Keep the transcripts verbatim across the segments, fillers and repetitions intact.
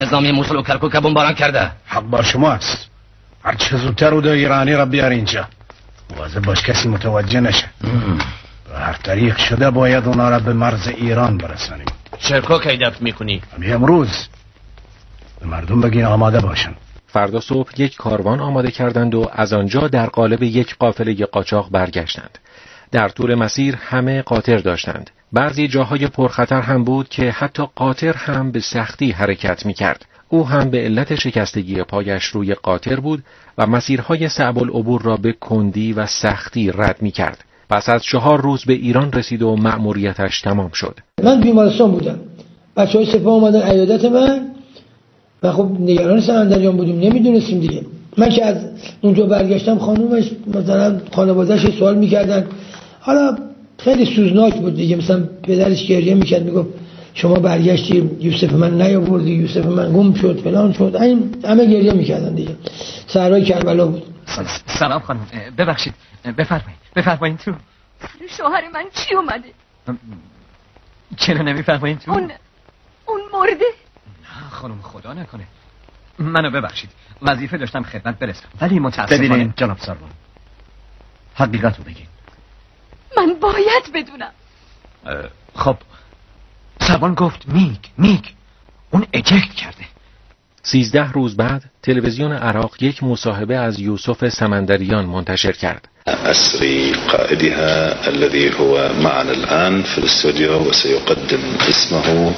نظامی موصل و کرکوک بمباران کرده. حق بر شماست. هر چه زودتر اردو ایرانی را بیار اینجا. واضح باش کسی متوجه نشه. به هر طریق شده باید اونا را به مرز ایران برسانیم. کرکوک هدف میکنی؟ همین امروز. به مردم بگین آماده باشن. فردا صبح یک کاروان آماده کردند و از آنجا در قالب یک قافله قاچاق برگشتند. در طول مسیر همه قاطر داشتند. بعضی جاهای پرخطر هم بود که حتی قاطر هم به سختی حرکت می‌کرد. او هم به علت شکستگی پایش روی قاطر بود و مسیرهای صعب العبور را به کندی و سختی رد می‌کرد. پس از چهار روز به ایران رسید و مأموریتش تمام شد. من بیمارستان بودم. بچه‌های سپاه اومدن عیادت من و خب نگران سمندریان بودیم، نمیدونستیم دیگه. من که از اونجا برگشتم خانومش مثلا خانواده‌اش سوال می‌کردن. حالا خیلی سوزناک بود دیگه، مثلا پدرش گریه میکرد میگفت شما برگشتی یوسف من نیاوردی، یوسف من گم شد فلان شد. این همه گریه میکردن دیگه. صحرای کربلا بود. سلام خانم، ببخشید بفرمایید بفرمایید تو. شوهر من چی اومده؟ چرا نمیفرمایید تو؟ اون اون مرده؟ نه خانم خدا نکنه. منو ببخشید، وظیفه داشتم خدمت برسم ولی متاسفانه. ببینید جناب سروان، حقیقت رو بگید. من باید بدونم. خب سروان گفت میگ میگ اون اجکت کرده. سیزده روز بعد تلویزیون عراق یک مصاحبه از یوسف سمندریان منتشر کرد. أسري قائدها الذي هو معنا الآن في الاستوديو وسيقدم اسمه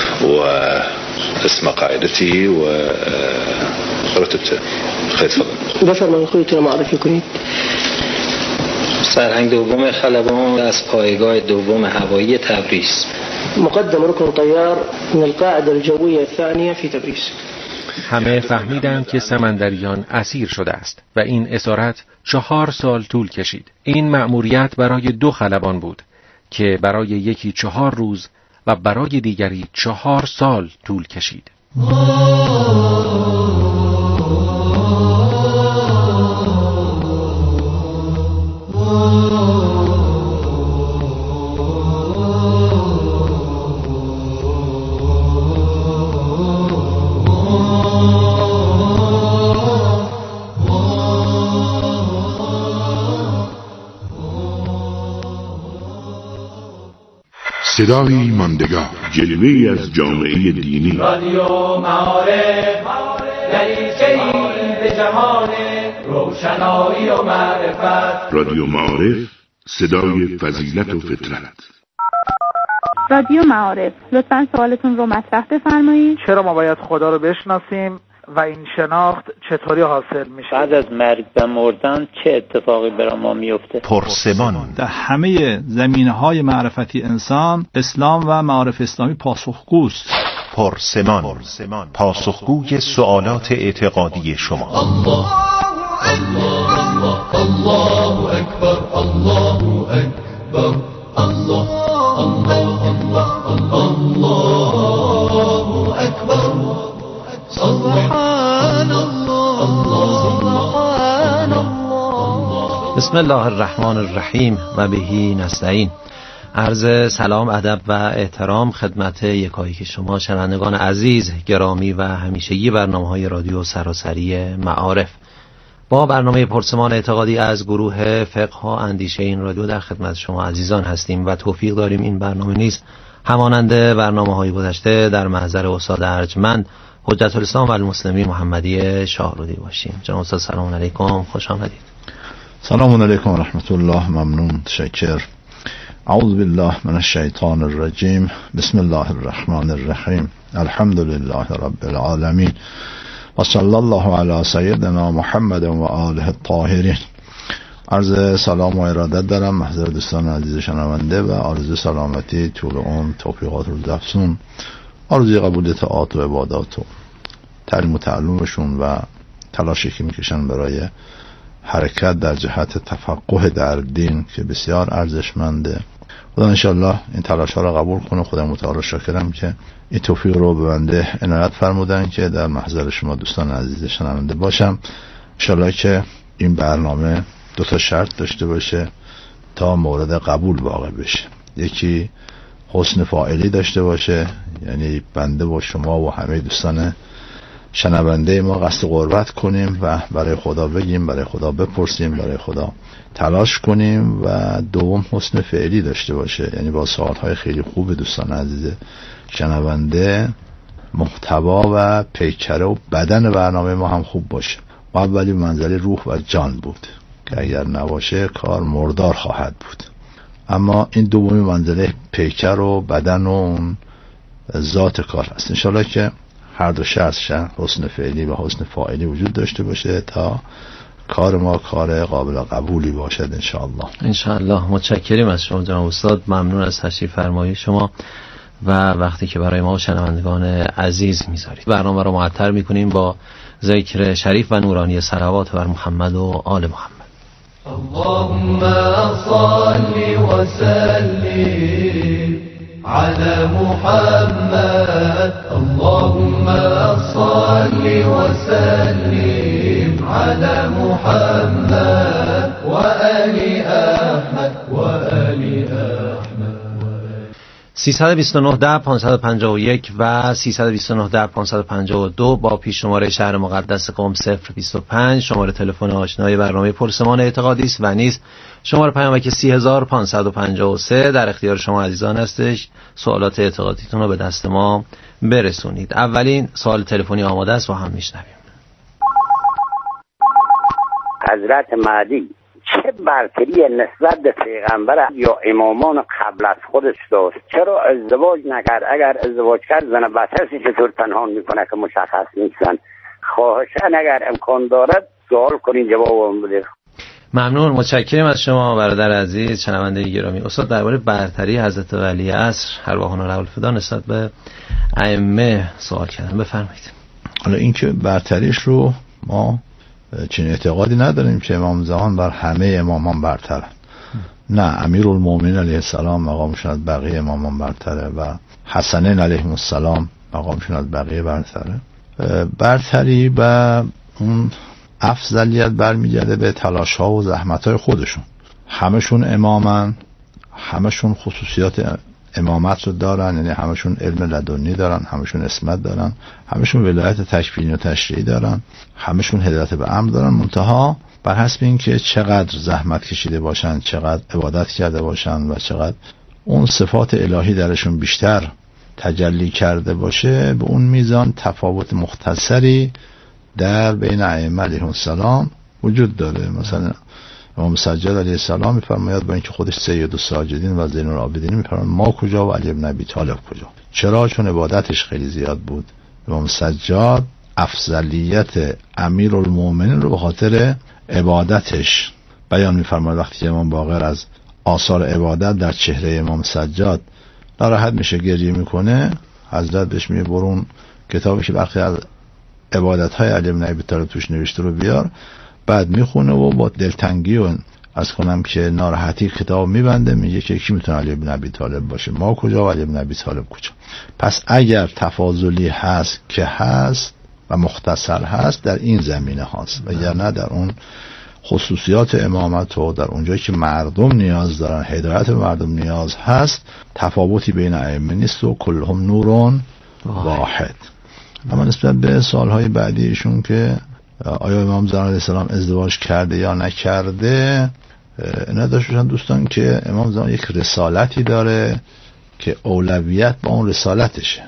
واسم قائدته ورتبته. خیلی تفضل. بفرمایید خودتون معرفی کنید. سرهنگ دوم خلبان از پایگاه دوم هوایی تبریز. مقدم ركن طيار من القاعدة الجوية الثانية في تبریز. همه فهمیدند که سمندریان اسیر شده است و این اسارت چهار سال طول کشید. این مأموریت برای دو خلبان بود که برای یکی چهار روز و برای دیگری چهار سال طول کشید. صدای ماندگار، جلوه‌ای از جامعه دینی. رادیو معارف، دریچه‌ای به جهان روشنایی و معرفت. رادیو معارف، صدای فضیلت و فطرت. رادیو معارف، لطفاً سوالتون رو مطرح بفرمایید. چرا ما باید خدا رو بشناسیم و این شناخت چطوری حاصل میشه؟ بعد از مرگ و مردن چه اتفاقی برای ما میفته؟ پرسمان. در همه زمینه‌های معرفتی انسان، اسلام و معارف اسلامی پاسخگوست. پرسمان، پاسخگوی سوالات اعتقادی شما. الله الله الله اکبر، الله اکبر، الله الله الله الله اکبر. سبحان الله سبحان الله. بسم الله الرحمن الرحیم و بهی نستعین. عرض سلام، ادب و احترام خدمت یکایک شما شنوندگان عزیز، گرامی و همیشگی برنامه‌های رادیو سراسری معارف. با برنامه پرسمان اعتقادی از گروه فقه و اندیشه این رادیو در خدمت شما عزیزان هستیم و توفیق داریم این برنامه نیز همانند برنامه‌های گذشته در محضر استاد ارجمند حجت الاسلام و المسلمین محمدی شاهرودی باشیم. جناب استاد سلام علیکم، خوش آمدید. سلام علیکم و رحمت الله. ممنون، تشکر. اعوذ بالله من الشیطان الرجیم. بسم الله الرحمن الرحیم. الحمد لله رب العالمین و صلی الله علی سیدنا محمد و آله الطاهرین. عرض سلام و ارادت دارم محضر دوستان عزیز شنونده و آرزو سلامتی، طول عمر، توفیقات الافزون، آرزوی قبول طاعات و عبادات و تعلیم و تعلمشون و تلاشی که میکشن برای حرکت در جهت تفقه در دین که بسیار ارزشمنده. خدا انشالله این تلاش ها را قبول کنه. خدا متعال شاکرم که این توفیق رو به بنده عنایت فرمودن که در محضر شما دوستان عزیز شنونده باشم. انشالله که این برنامه دو تا شرط داشته باشه تا مورد قبول واقع بشه. یکی حسن فاعلی داشته باشه، یعنی بنده و شما و همه دوستان شنونده ما قصد قربت کنیم و برای خدا بگیم، برای خدا بپرسیم، برای خدا تلاش کنیم و دوم حسن فعلی داشته باشه، یعنی با سوالهای خیلی خوب دوستان عزیز شنونده محتوا و پیکره و بدن برنامه ما هم خوب باشه. ما اولی منزل روح و جان بود که اگر نباشه کار مردار خواهد بود، اما این دومی منزله پیکر و بدن و اون ذات کار هست. انشالله که هر دو شرط شن، حسن فعلی و حسن فاعلی وجود داشته باشه تا کار ما کار قابل قبولی باشد انشاءالله. انشاءالله. متشکریم از شما جناب استاد، ممنون از تشریف فرمایی شما و وقتی که برای ما شنوندگان عزیز میذارید. برنامه رو معطر میکنیم با ذکر شریف و نورانی صلوات بر محمد و آل محمد. اللهم صل وسلم على محمد، اللهم صل وسلم على محمد وآل أحمد وآل أحمد. سیصد و بیست و نه ده پانصد و پنجاه و یک و سیصد و بیست و نه ده پانصد و پنجاه و دو با پیش شماره شهر مقدس قم صفر بیست و پنج شماره تلفن آشنای برنامه پرسمان اعتقادی است و نیز شماره پیامک سی هزار و پانصد و پنجاه و سه در اختیار شما عزیزان هستش. سوالات اعتقادیتون رو به دست ما برسونید. اولین سوال تلفنی آماده است و هم میشنویم. حضرت مهدی چه برتری نسبت به پیغمبر یا امامان قبل از خودش داشت؟ چرا ازدواج نکرد؟ اگر ازدواج کرد زن بچه‌ش چطور پنهان میکنه که مشخص نیستن؟ خواهشاً اگر امکان دارد سوال کنین جوابم بده. ممنون، متشکرم از شما برادر عزیز شنونده گرامی. استاد درباره برتری حضرت ولی عصر ارواحنا له الفدا نسبت به ائمه سوال کردن، بفرمایید. حالا این که برتریش رو ما چنین اعتقادی نداریم که امام زمان بر همه امامان برترن. نه، امیرالمومنین علیه السلام مقامشون از بقیه امامان برتره و حسنین علیهم السلام مقامشون از بقیه برتره. برتری و اون افضلیت برمیگرده به تلاش ها و زحمت های خودشون. همشون امامن، همشون خصوصیات امامت رو دارن، یعنی همشون علم لدنی دارن، همشون اسمت دارن، همشون ولایت تکوینی و تشریعی دارن، همشون هدایت به امر دارن، منتها بر حسب این که چقدر زحمت کشیده باشن، چقدر عبادت کرده باشن و چقدر اون صفات الهی درشون بیشتر تجلی کرده باشه، به اون میزان تفاوت مختصری در بین ائمه علیهم السلام وجود داره. مثلا امام سجاد علیه السلام میفرماید با اینکه خودش سید الساجدین و زین العابدین میفرماید ما کجا و علی بن ابی طالب کجا. چرا؟ چون عبادتش خیلی زیاد بود. امام سجاد افضلیت امیرالمومنین رو به خاطر عبادتش بیان میفرماید. وقتی امام باقر از آثار عبادت در چهره امام سجاد ناراحت میشه، گریه میکنه، حضرت بهش میگه برون کتابی که برخی از عبادت های علی بن ابی طالب توش نوشته رو بیار. بعد میخونه و با دلتنگی و از کنم که ناراحتی کتاب میبنده، میگه که کی میتونه علی بن ابی طالب باشه، ما کجا و علی بن ابی طالب کجا. پس اگر تفاضلی هست که هست و مختصر هست در این زمینه هست و یا نه در اون خصوصیات امامت و در اونجایی که مردم نیاز دارن، هدایت مردم نیاز هست، تفاوتی بین ائمه نیست و کلهم نورون واحد. اما نسبت به سالهای بعدی ایشون که آیا امام زمان علیه السلام ازدواج کرده یا نکرده، نداشتن دوستان که امام زمان یک رسالتی داره که اولویت با اون رسالتشه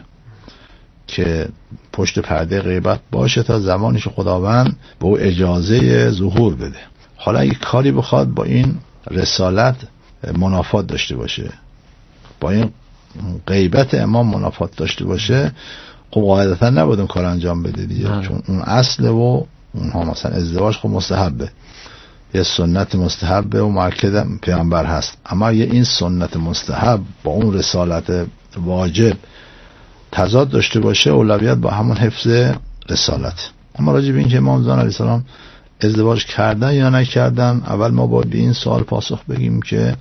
که پشت پرده غیبت باشه تا زمانی که خداوند به او اجازه ظهور بده. حالا اگه کاری بخواد با این رسالت منافات داشته باشه، با این غیبت امام منافات داشته باشه، خب قاعدتا نباید اون کار انجام بده دیگه، چون اون اصله و اونها مثلا ازدواج خب مستحبه، یه سنت مستحبه و مؤکد پیامبر هست. اما اگه این سنت مستحب با اون رسالت واجب تضاد داشته باشه، اولویت با همون حفظ رسالت. اما راجع به این که امام زمان علیه السلام ازدواج کردن یا نکردن، اول ما باید به این سوال پاسخ بگیم که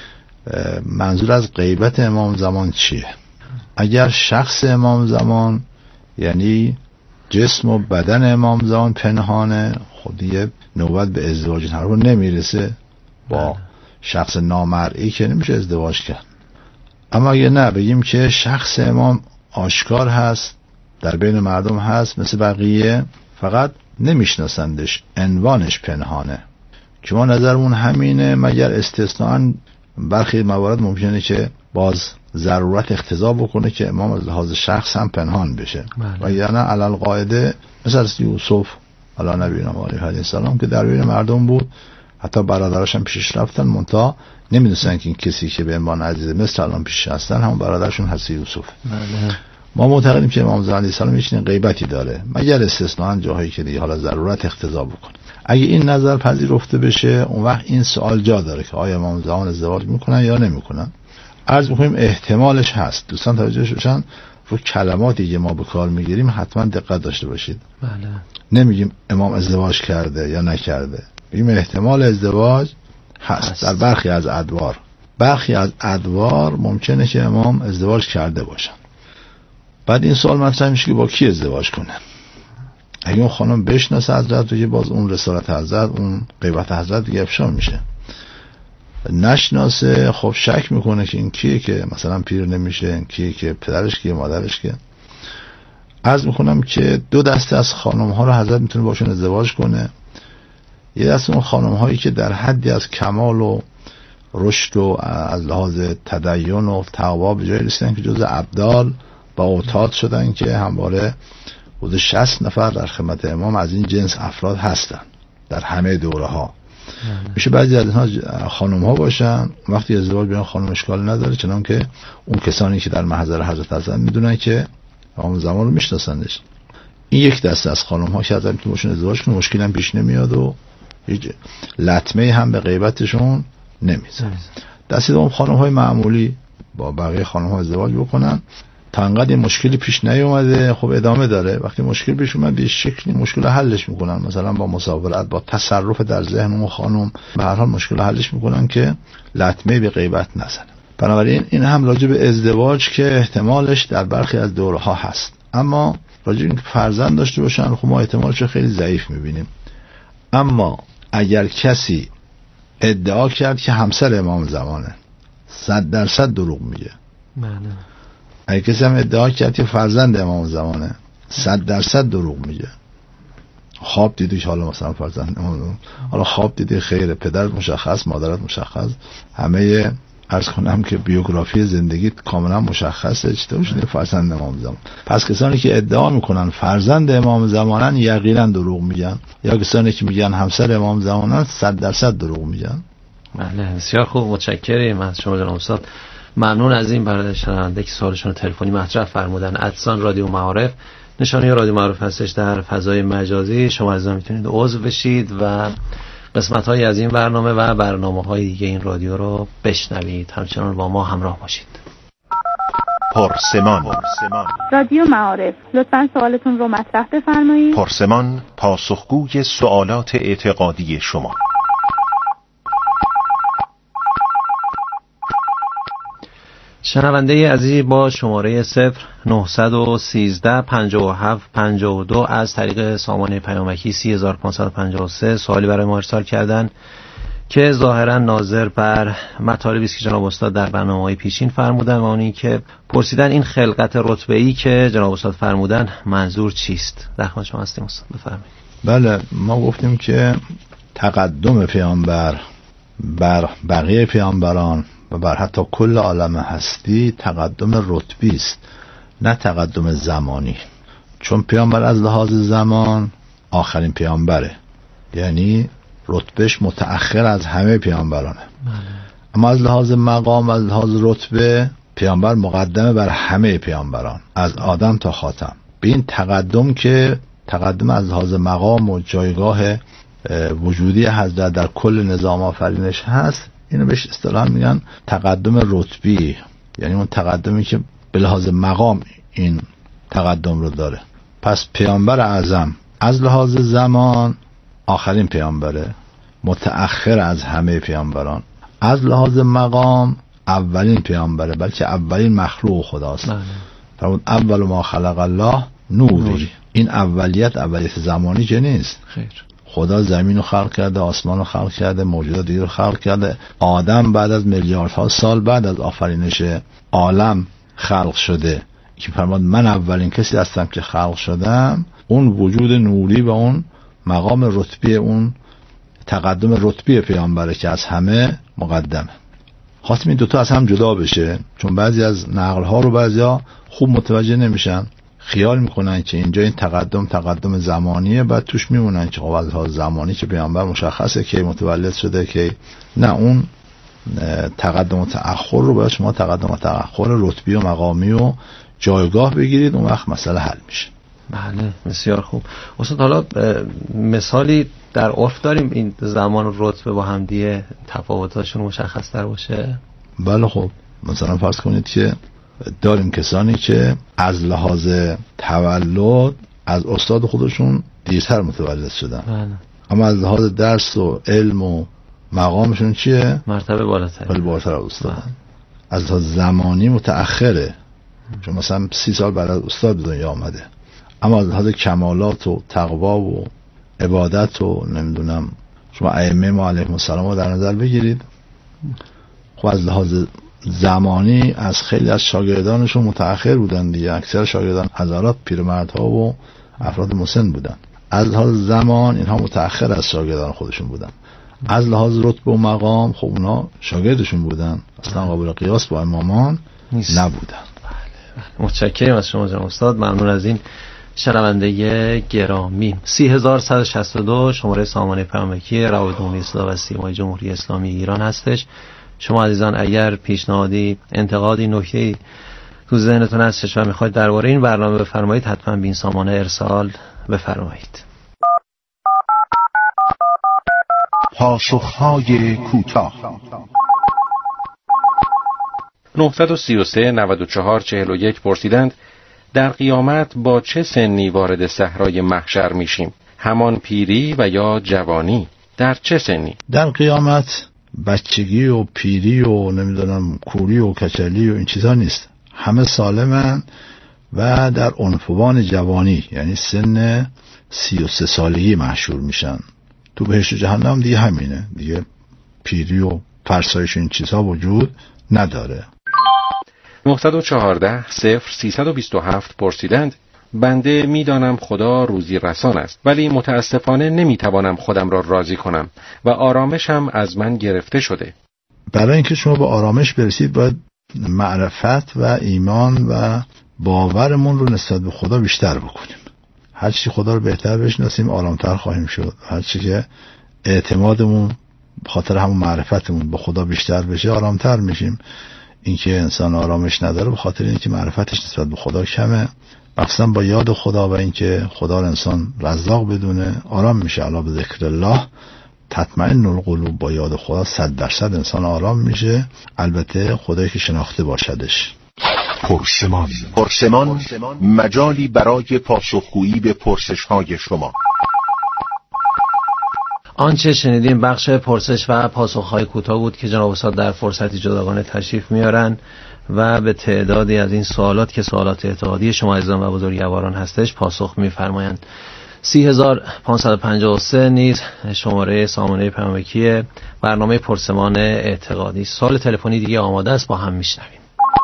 منظور از غیبت امام زمان چیه. اگر شخص امام زمان یعنی جسم و بدن امام زمان پنهانه، خود دیگه نوبت به ازدواج رو نمیرسه، با شخص نامرئی که نمیشه ازدواج کرد. اما اگه نه بگیم که شخص امام آشکار هست در بین مردم هست مثل بقیه، فقط نمیشناسندش، عنوانش پنهانه که ما نظرمون همینه، مگر استثناءً برخی موارد ممکنه که باز ضرورت اقتضا بکنه که امام از لحاظ شخص هم پنهان بشه و یعنی علل قاعده مثل یوسف علی نبینا و علیه السلام که در بین مردم بود، حتی برادرش هم پیشش رفتن منتها نمیدونستن که این کسی که به عنوان عزیز مثل الان پیش هستن همون برادرشون هست یوسف. بله. ما معتقدیم که امام زمان علیه السلام هیچ غیبتی داره مگر استثناءً جاهایی که دیگه حالا ضرورت اقتضا بکنه. اگه این نظر پذیرفته بشه اون وقت این سوال جا داره که آیا امام زمان ازدواج میکنن یا نمیکنن. عرض میکنیم احتمالش هست. دوستان توجه باشن رو کلماتی که ما به کار میگیریم حتما دقت داشته باشید. بله. نمیگیم امام ازدواج کرده یا نکرده، میگیم احتمال ازدواج هست, هست در برخی از ادوار. برخی از ادوار ممکنه که امام ازدواج کرده باشن. بعد این سوال مطرح میشه که با کی ازدواج کنه. اگه اون خانم بشناسه حضرت رو که باز اون رسالت حضرت، اون غیبت حضرت دیگه افشا میشه. نشناسه خب شک میکنه که این کیه که مثلا پیر نمیشه، این کیه که پدرش کیه، مادرش کیه. عرض میکنم که دو دسته از خانم ها رو حضرت میتونه باشون ازدواج کنه. یه دسته اون خانم هایی که در حدی از کمال و رشد و از لحاظ تدین و تقوا به جای رسیدن که جز ابدال با اوتاد شدن که همواره حدود شصت نفر در خدمت امام از این جنس افراد هستن در همه دوره ها. میشه بعضی از اینها خانم ها باشن، وقتی ازدواج بیان خانم اشکال نداره، چنان که اون کسانی که در محضر حضرت هستن میدونن که امام زمان رو میشناسندش. این یک دسته از خانم ها که حضرت میتونه باشن ازدواج کنه، مشکلی هم پیش نمیاد و هیچ لطمه هم به غیبتشون نمیزنه. دسته دوم خانم های معمولی با بقیه خانم ها ازدواج بکنن تا انقدر این مشکلی پیش نیومده، خب ادامه داره. وقتی مشکل پیش اومد به شکلی مشکل حلش میکنن، مثلا با مصاحبت، با تصرف در ذهن اون خانم به هر حال مشکل حلش میکنن که لطمه به غیبت نزنه. بنابراین این هم راجع به ازدواج که احتمالش در برخی از دوره ها هست، اما راجع به اینکه فرزند داشته باشن خب ما احتمالش خیلی ضعیف میبینیم. اما اگر کسی ادعا کرد که همسر امام زمانه، صد درصد دروغ میگه. بله. اگه کسی هم ادعا کرد که فرزند امام زمانه، صد درصد دروغ میگه. خواب دیدی که حالا مثلا فرزند امام، حالا خواب دیدی خیره، پدرت مشخص، مادرت مشخص، همه عرض کنم که بیوگرافی زندگیت کاملا مشخصه، چطور شده فرزند امام زمان. پس کسانی که ادعا میکنن فرزند امام زمانن یقینا دروغ میگن، یا کسانی که میگن همسر امام زمانن صد درصد دروغ میگن. بله، بسیار خوب، متشکریم از شما جناب استاد. ممنون از این برای شنونده که سوالشون تلفنی مطرح فرمودن. ادسان رادیو معارف، نشانه رادیو معارف هستش در فضای مجازی. شما عزیزان میتونید عضو بشید و قسمت‌هایی از این برنامه و برنامه‌های دیگه این رادیو رو بشنوید. همچنان با ما همراه باشید. پرسمان. رادیو معارف، لطفاً سوالتون رو مطرح بفرمایید. پرسمان، پاسخگوی سوالات اعتقادی شما. شنونده عزیز با شماره صفر نهصد و سیزده پنجاه و هفت پنجاه و دو از طریق سامانه پیامکی سی هزار و پانصد و پنجاه و سه سوالی برای ما ارسال کردن که ظاهرا ناظر بر مطالبی است که جناب استاد در برنامه‌های پیشین فرمودن و اون این که پرسیدن این خلقت رتبه‌ای که جناب استاد فرمودن منظور چیست؟ در خدمت شما هستیم استاد، بفرمایید. بله، ما گفتیم که تقدم پیامبر بر بقیه پیامبران و بر حتی کل عالم هستی تقدم رتبی است، نه تقدم زمانی. چون پیامبر از لحاظ زمان آخرین پیامبره، یعنی رتبهش متأخر از همه پیامبرانه. بله. اما از لحاظ مقام، از لحاظ رتبه، پیامبر مقدمه بر همه پیامبران از آدم تا خاتم. به این تقدم که تقدم از لحاظ مقام و جایگاه وجودی حضرت در کل نظام آفرینش هست، اینو بهش اصطلاحاً میگن تقدم رتبی، یعنی اون تقدمی که به لحاظ مقام این تقدم رو داره. پس پیامبر اعظم از لحاظ زمان آخرین پیامبره، متأخر از همه پیامبران. از لحاظ مقام اولین پیامبره، بلکه اولین مخلوق خداست. فرمود اول ما خلق الله نوری. این اولیت اولیت زمانی که نیست. خیر. خدا زمین رو خلق کرده، آسمان رو خلق کرده، موجودات دیگر رو خلق کرده. آدم بعد از میلیاردها سال بعد از آفرینش عالم خلق شده. که فرماد من اولین کسی هستم که خلق شدم، اون وجود نوری و اون مقام رتبی، اون تقدم رتبی پیامبره که از همه مقدمه. خواستم این دوتا از هم جدا بشه، چون بعضی از نقل‌ها رو بعضیا خوب متوجه نمیشن، خیال میکنن که اینجا این تقدم تقدم زمانیه، بعد توش میمونن که خب از لحاظ زمانی که پیامبر مشخصه که متولد شده، که نه، اون تقدم و تأخر رو باید شما تقدم و تأخر رتبی و مقامی و جایگاه بگیرید، اون وقت مسئله حل میشه. بله بسیار خوب. استاد حالا مثالی در عرف داریم این زمان و رتبه با هم دیگه تفاوتاشون مشخص تر باشه؟ بله خب مثلا فرض کنید که داریم کسانی که از لحاظ تولد از استاد خودشون دیرتر متولد شدن، بله. اما از لحاظ درس و علم و مقامشون چیه؟ مرتبه بالاتر، ولی بالاتر از استاد. بله. از لحاظ زمانی متأخره، چون مثلا سی سال بعد از استاد به دنیا آمده، اما از لحاظ کمالات و تقوا و عبادت و نمیدونم شما ائمه ما علیهم السلام رو در نظر بگیرید، خب از لحاظ زمانی از خیلی از شاگردانشون متأخر بودن دیگه. اکثر شاگردان حضرات پیرمردها و افراد مسن بودن. از لحاظ زمان اینها متأخر از شاگردان خودشون بودن. از لحاظ رتبه و مقام خب اونا شاگردشون بودن، اصلا قابل قیاس با امامان نیست. نبودن. متشکرم از شما جناب استاد، ممنون از این شنونده گرامی. سی هزار صد و شصت و دو شماره سامانه پیامکی روابط عمومی اصلاح و سیمای جمهوری اسلامی ایران هستش. شما عزیزان اگر پیشنهادی، انتقادی، نکته‌ای تو ذهنتون هستش و میخواید درباره این برنامه بفرمایید، حتما به این سامانه ارسال بفرمایید. پاسخهای کوتاه. نهصد و سی و سه نود و چهار چهل و یک پرسیدند در قیامت با چه سنی وارد صحرای محشر میشیم؟ همان پیری و یا جوانی؟ در چه سنی؟ در قیامت بچگی و پیری و نمیدونم کوری و کچلی و این چیزا نیست، همه سالمن و در عنفوان جوانی، یعنی سن سی و سه سالگی محشور میشن. تو بهشت و جهنم دیگه همینه، دیگه پیری و فرسایش این چیزها وجود نداره. نهصد و چهارده صفر سیصد و بیست و هفت پرسیدند بنده میدانم خدا روزی رسان است، ولی متاسفانه نمیتوانم خودم را راضی کنم و آرامشم از من گرفته شده. برای اینکه شما به آرامش برسید باید معرفت و ایمان و باورمون رو نسبت به خدا بیشتر بکنیم. هرچی خدا رو بهتر بشناسیم آرامتر خواهیم شد. هرچی که اعتمادمون بخاطر همون معرفتمون به خدا بیشتر بشه آرامتر میشیم. اینکه انسان آرامش نداره به خاطر اینکه معرفتش نسبت به خدا کمه، مخصوصا با یاد خدا و اینکه خدا رو انسان رزاق بدونه آرام میشه. الا به ذکر الله تطمئن القلوب، با یاد خدا صد درصد انسان آرام میشه، البته خدایی که شناخته باشدش. پرسمان پرسمان مجالی برای پاسخگویی به پرسش‌های شما. آنچه شنیدیم بخش پرسش و پاسخ‌های کوتاه بود که جناب استاد در فرصتی جداگانه تشریف میارن و به تعدادی از این سوالات که سوالات اعتقادی شما عزیزان و بزرگواران هستش پاسخ میفرمایند. سی هزار پانصد و پنجاه و سه نیز شماره سامانه پیامکی برنامه پرسمان اعتقادی. سوال تلفنی دیگه آماده است، با هم میشنویم.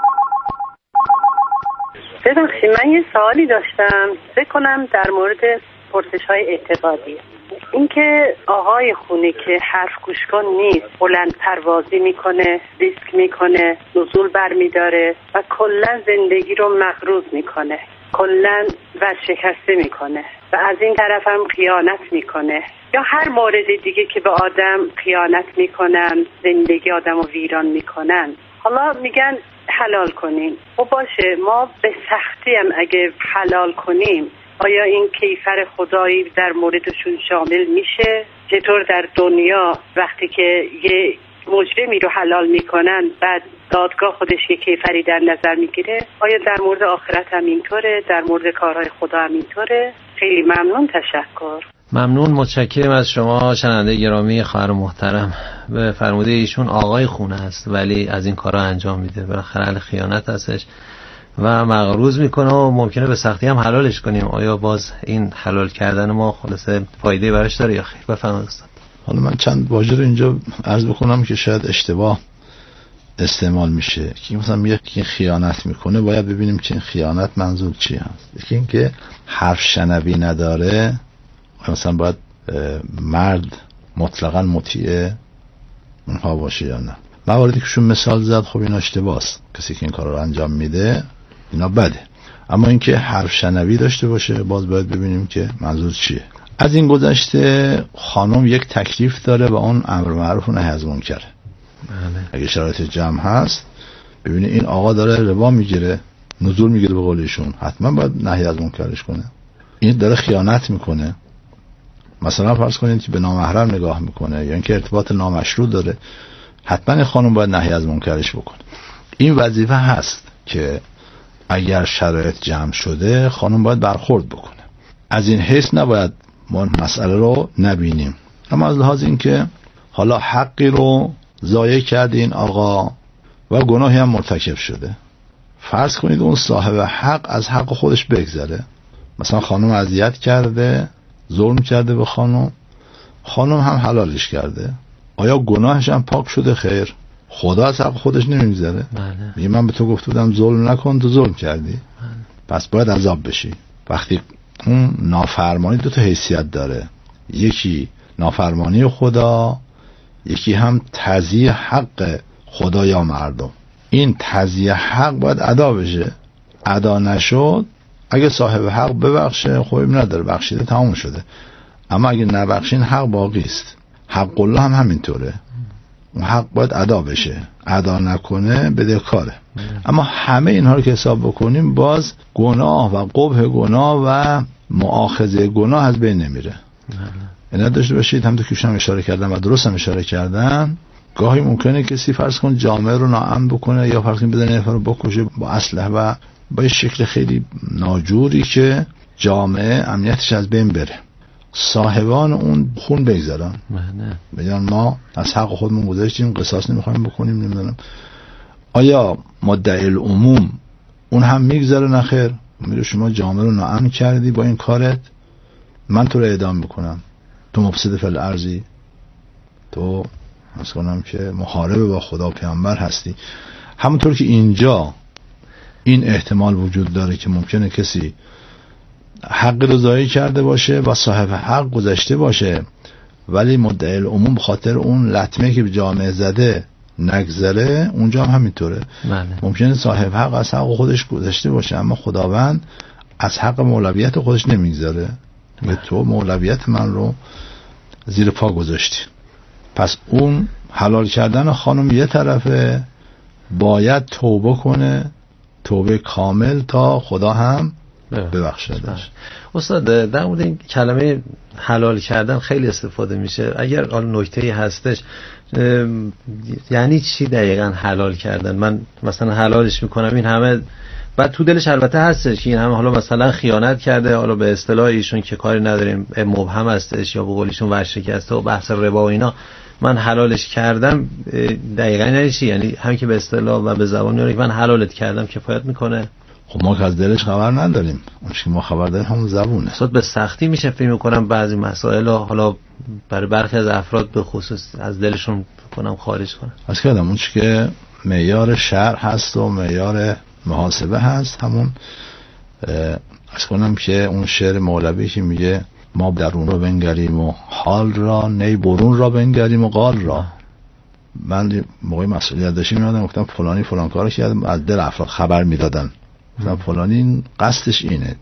ببخشید من یه سوالی داشتم، فکر کنم در مورد پرسش‌های اعتقادی. اینکه آقای خونه که حرف گوش کن نیست، بلند پروازی میکنه، ریسک میکنه، نزول برمیداره و کلا زندگی رو مغروض میکنه، کلا ورشکسته میکنه و از این طرف هم خیانت میکنه، یا هر مورد دیگه که به آدم خیانت میکنن، زندگی آدم رو ویران میکنن. حالا میگن حلال کنیم. و باشه ما به سختی هم اگه حلال کنیم آیا این کیفر خدایی در موردشون شامل میشه؟ چطور در دنیا وقتی که یه مجرمی رو حلال میکنن بعد دادگاه خودش یه کیفری در نظر میگیره؟ آیا در مورد آخرت هم اینطوره؟ در مورد کارهای خدا هم اینطوره؟ خیلی ممنون، تشکر. ممنون، متشکرم از شما شنونده گرامی خواهر محترم. به فرموده ایشون آقای خونه است ولی از این کارا انجام میده، بالاخره خیانت هستش و مغروض میکنه و ممکنه به سختی هم حلالش کنیم. آیا باز این حلال کردن ما خلاصه فایده براش داره یا خیر؟ بفرمایید استاد. حالا من چند واژه رو اینجا عرض بکنم که شاید اشتباه استعمال میشه که مثلا میگه که خیانت میکنه، باید ببینیم که این خیانت منظور چی هست. یکی این که حرف شنوی نداره، مثلا باید مرد مطلقاً مطیع اونها باشه یا نه. مواردی که شون مثال زد خب اینا اشتباهه، کسی که این کار رو انجام میده اینا بده. اما اینکه حرف شنوی داشته باشه باز باید ببینیم که منظور چیه. از این گذشته خانم یک تکلیف داره و اون امر معروف و نهی از منکر. اگه شرایط جمع هست ببینید این آقا داره ربا میگیره، نزول میگیره به قول ایشون، حتما باید نهی از منکرش کنه. این داره خیانت میکنه، مثلا فرض کنید که به نامحرم نگاه میکنه یا اینکه ارتباط نامشروع داره، حتما این خانم باید نهی از منکرش بکنه. این وظیفه هست که اگر شرایط جمع شده خانم باید برخورد بکنه. از این حیث نباید ما مسئله رو نبینیم، اما از لحاظ این که حالا حقی رو ضایع کرده این آقا و گناهی هم مرتکب شده، فرض کنید اون صاحب حق از حق خودش بگذره، مثلا خانم اذیت کرده، ظلم کرده به خانم، خانم هم حلالش کرده، آیا گناهش هم پاک شده؟ خیر، خدا از حق خودش نمیگذره. میگه من به تو گفته بودم ظلم نکن، تو ظلم کردی. بله. پس باید عذاب بشی. وقتی اون نافرمانی دو تا حیثیت داره، یکی نافرمانی خدا، یکی هم تضییع حق خدا یا مردم. این تضییع حق باید ادا بشه، ادا نشد اگه صاحب حق ببخشه خوبی نداره، بخشیده تمام شده، اما اگه نبخشین حق باقی است. حق الله هم همینطوره، اون حق باید ادا بشه، ادا نکنه بدهکاره. اما همه اینها رو که حساب بکنیم باز گناه و قبح گناه و مؤاخذه گناه از بین نمیره. اینا داشته باشید، همونطور که شما اشاره کردم و درست هم اشاره کردم، گاهی ممکنه کسی فرض کن جامعه رو ناامن بکنه یا فرض کن بدن نفر رو بکشه با اسلحه و با یه شکل خیلی ناجوری که جامعه امنیتش از بین بره، صاحبان اون خون بگذارن، بگن ما از حق خودمون گذاشتیم، قصاص نمیخوایم بکنیم. نمیدونم آیا مدعی العموم اون هم میگذاره؟ نخیر، میگه شما جامعه رو ناامن کردی با این کارت، من تو رو اعدام میکنم، تو مفسد فی الارضی، تو مثلا که محارب با خدا و پیامبر هستی. همونطور که اینجا این احتمال وجود داره که ممکنه کسی حق رو ضایع کرده باشه و صاحب حق گذشته باشه، ولی مدعی العموم بخاطر اون لطمه که به جامعه زده نگذره، اونجا هم همینطوره. بله. ممکنه صاحب حق از حق خودش گذشته باشه اما خداوند از حق مولویت خودش نمیگذاره، به تو مولویت من رو زیر پا گذاشتی. پس اون حلال کردن خانم یه طرفه، باید توبه کنه، توبه کامل تا خدا هم ببخشدش. استاد در مورد این کلمه حلال کردن خیلی استفاده میشه، اگر حالا نکته‌ای هستش یعنی چی دقیقاً حلال کردن؟ من مثلا حلالش میکنم این همه، بعد تو دلش البته هستش که این همه حالا مثلا خیانت کرده، حالا به اصطلاح ایشون که کاری نداریم مبهم هستش یا به قول ایشون ورشکسته و بحث ربا و اینا، من حلالش کردم دقیقاً یعنی چی؟ یعنی همین که به اصطلاح و به زبان میاره من حلالت کردم کفایت میکنه؟ خب ما که از دلش خبر نداریم، اون که ما خبر داریم همون زبونه. اصلا به سختی میشه فکر میکنم بعضی مسائل حالا برای برخی از افراد به خصوص از دلشون کنم خارج کنم. از کردم اون که معیار شرع هست و معیار محاسبه هست، همون از کنم که اون شعر مولوی که میگه ما درون را بنگریم و حال را، نی برون را بنگریم و قال را. من موقعی مسئولیت داشتم میادم گفتم فلانی فلان کارو کرد، از دل افراد خبر میدادن، گفتم فلانی قصدش اینه،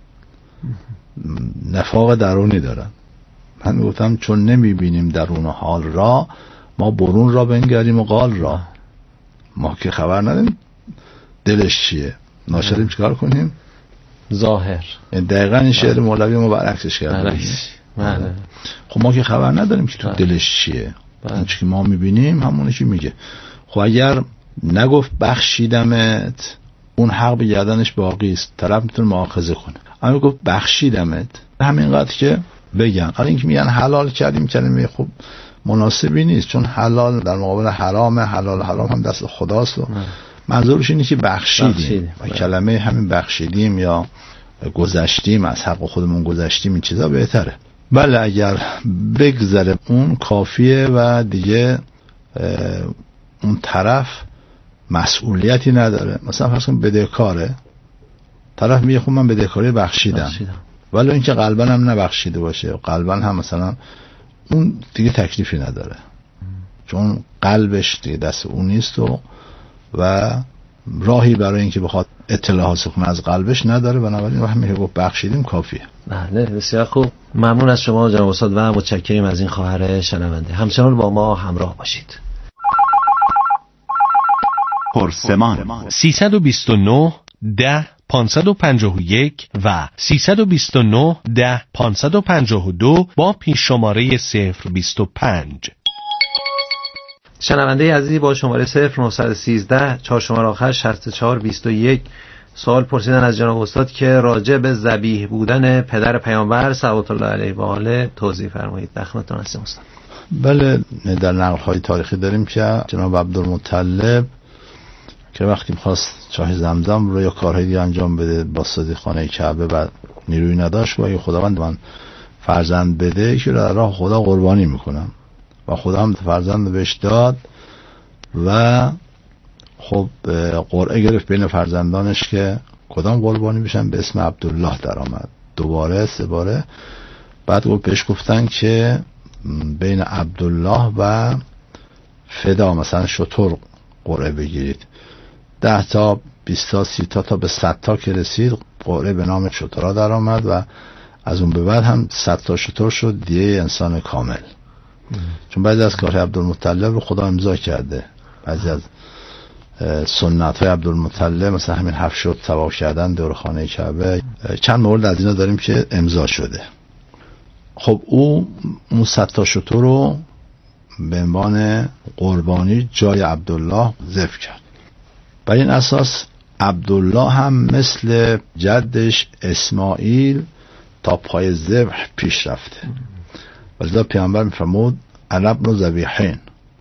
نفاق درونی دارن. من میگفتم چون نمیبینیم درون حال را، ما برون را بنگریم و قال را. ما که خبر نداریم دلش چیه، ناشریم چیکار کنیم؟ ظاهر. دقیقاً این شعر مولوی ما برعکسش کرده. خب ما که خبر نداریم که تو دلش چیه، اون چی که ما میبینیم همونی که میگه. خب اگر نگفت بخشیدمت، اون حق به گردنش باقی است، طرف میتونه مؤاخذه کنه. اما گفت بخشیدمت، همینقدر که بگن. حالا اینکه میگن حلال کردیم کلمه خب مناسبی نیست، چون حلال در مقابل حرامه، حلال حرام هم دست خداست و منظورش اینه که بخشیدیم, بخشیدیم. و کلمه همین بخشیدیم یا گذشتیم، از حق خودمون گذشتیم، این چیزا بهتره. بله اگر بگذره اون کافیه و دیگه اون طرف مسئولیتی نداره. مثلا فرض کن بدهکاره، طرف میگه خب من بدهکاری بخشیدم, بخشیدم. ولی اینکه قلبا هم نبخشیده باشه، قلبا هم مثلا اون دیگه تکلیفی نداره، چون قلبش دیگه دست اون نیست و و راهی برای اینکه بخواد اطلاع حاصل کنه از قلبش نداره. بنابراین وقتی میگه گفت بخشیدیم کافیه. بله بسیار خوب. ممنون از شما جناب استاد و متشکریم از این خواهر شنونده. همچنان با ما همراه باشید. پرسمان سیصد و بیست و نه ده پانصد و پنجاه و یک و سیصد و بیست و نه ده پانصد و پنجاه و دو با پیش شماره صفر بیست و پنج. شنونده عزیزی با شماره صفر نهصد و سیزده چهار شماره آخر شصت و چهار بیست و یک سوال پرسیدن از جناب استاد که راجع به ذبیح بودن پدر پیامبر صلوات الله علیه و آله توضیح فرمایید. در خدمتتون هستیم استاد. بله، در نقل‌های تاریخی داریم که جناب عبدالمطلب که وقتی می‌خواست چاه زمزم رو یا کارهای دیگه انجام بده با صدیقانه کعبه و نیروی نداشت و خداوند من فرزند بده که در راه خدا قربانی میکنم و خدا هم فرزند بهش داد و خب قرعه گرفت بین فرزندانش که کدام قربانی بشن، به اسم عبدالله در آمد. دوباره سه باره بعد گفت بهش گفتن که بین عبدالله و فدا مثلا شتر قرعه بگیرید. ده تا بیست تا سی تا تا به صد تا که رسید قرعه به نام شترها در آمد و از اون به بعد هم صد تا شتر شد دیه انسان کامل. ام. چون بعضی از کارهای عبدالمطلب رو خدا امضا کرده، بعضی از سنت های عبدالمطلب مثلا همین هفت شد طواف کردن دور خانه کعبه، چند مورد از اینا داریم که امضا شده. خب او اون صد تا شتر رو به عنوان قربانی جای عبدالله ذبح کرد. بر این اساس عبدالله هم مثل جدش اسماعیل تا پای ذبح پیش رفته. ولی پیامبر میفرمود انا ابن ذبیحین،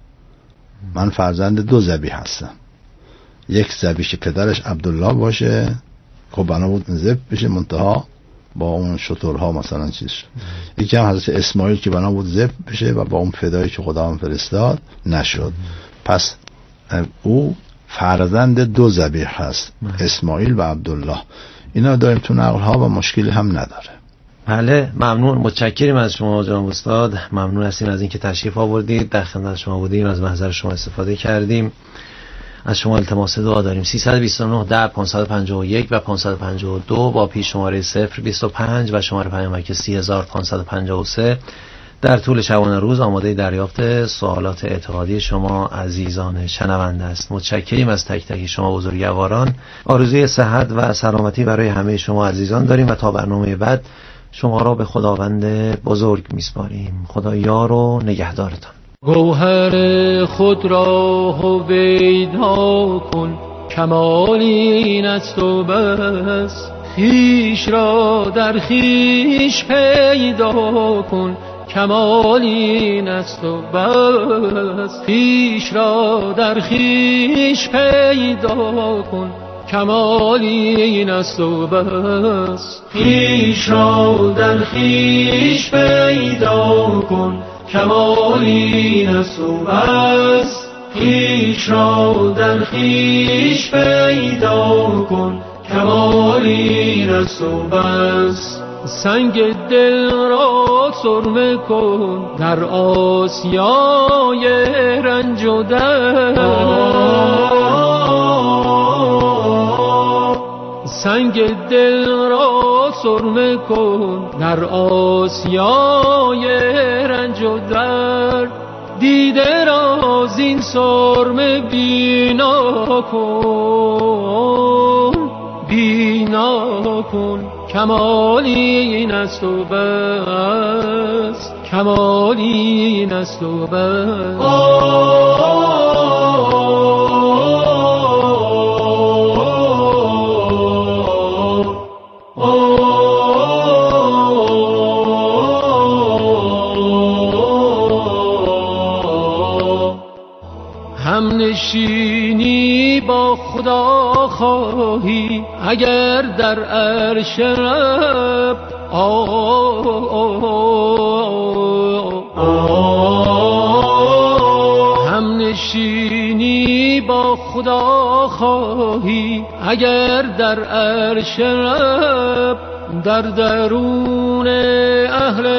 من فرزند دو ذبیح هستم. یک ذبیح که پدرش عبدالله باشه خب بنا بود ذبح بشه منتها با اون شترها مثلا چیز شد. یکی هم حضرت اسماعیل که بنا بود ذبح بشه و با اون فدایی که خدا هم فرستاد نشد. پس او فرزند دو ذبیح هست، اسماعیل و عبدالله. اینا داریم تو نقل ها و مشکلی هم نداره. بله ممنون، متشکریم از شما جناب استاد. ممنون هستیم از اینکه تشریف آوردید، در خدمت شما بودیم، از محضر شما استفاده کردیم. از شما التماس دعا داریم. سیصد و بیست و نه ده پانصد و پنجاه و یک و پانصد و پنجاه و دو با پیش شماره صفر بیست و پنج و شماره پیامک سی هزار پانصد و پنجاه و سه در طول شبانه روز آماده دریافت سوالات اعتقادی شما عزیزان شنونده است. متشکریم از تک تک شما بزرگواران. آرزوی صحت و سلامتی برای همه شما عزیزان داریم و تا برنامه بعد شما را به خداوند بزرگ میسپاریم. خدا یار و نگهدارتان. گوهر خود را هویدا کن، کمال این است و بس. خویش را در خویش پیدا کن، کمال این است و بس. خویش را در خویش پیدا کن، کمال این است و بس. خویش را در خویش پیدا کن، کمال این است و بس. خویش را در خویش پیدا کن، کمال این است و بس. سنگ دل را سرمه کن در آسیای رنج و درد. سنگ دل را سرمه کن در آسیای رنج و درد. دیده را زین سرمه بینا کن، بینا کن، کمالی این است و بس. کمالی این است و بس. هم نشینی با خدا خواهی اگر در عرش رب، هم نشینی با خدا خدا خواهی، اگر در عرش رب در درون اهل